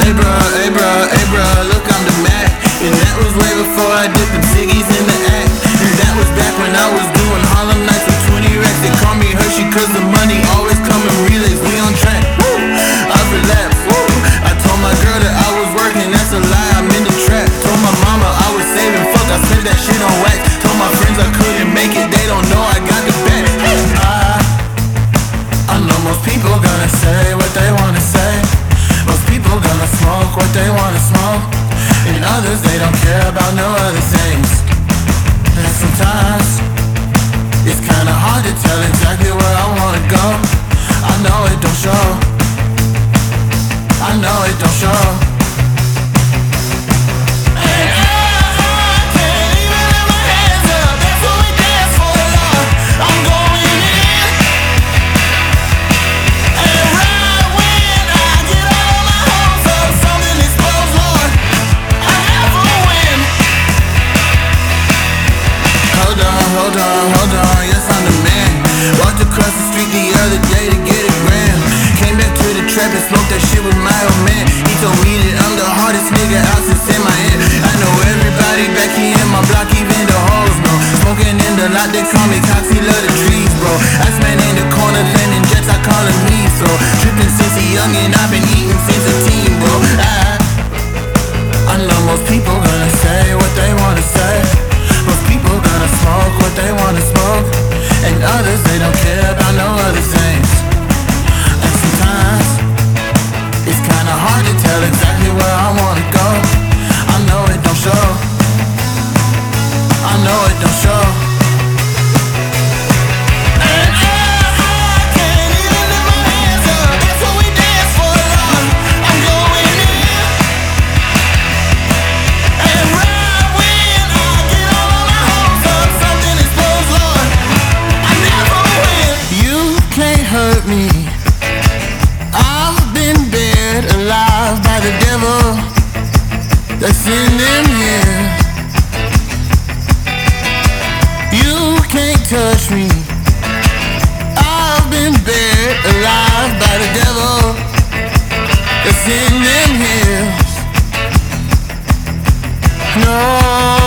Hey bruh, look I'm the Mac. And that was way before I did the Ziggies in the act. And that was back when I was doing Harlem Nights with 20 racks. They call me Hershey cause the money always come in relays. We on track, woo, I relapsed, woo. I told my girl that I was working, that's a lie, I'm in the trap. Told my mama I was saving, fuck, I spent that shit on wax. Told my friends I couldn't make it, they don't know I got the back. I know most people gonna say what they wanna say. Most people gonna smoke what they wanna smoke. And others, they don't care about no other things. And sometimes it's kinda hard to tell exactly where I wanna go. I know it don't show. I know it don't show. Hold on, yes I'm the man. Walked across the street the other day to get a gram. Came back to the trap and smoked that shit with my old man. He told me that I'm the hardest nigga out since in my head. I know everybody back here in my block, even the hoes know. Smoking in the lot, they call me Cox, he love the trees, bro. Ice man in the corner, landing jets, I call him me. So tripping since he young and I've been eating since a teen, bro. I know most people gonna say what they wanna say. Most people gonna smoke what they wanna smoke. And others, they don't care about no other things. And sometimes it's kinda hard to tell exactly where I wanna go. I know it don't show. I know it don't show. Hurt me. I've been buried alive by the devil that's in them here. You can't touch me. I've been buried alive by the devil that's in them hills. No.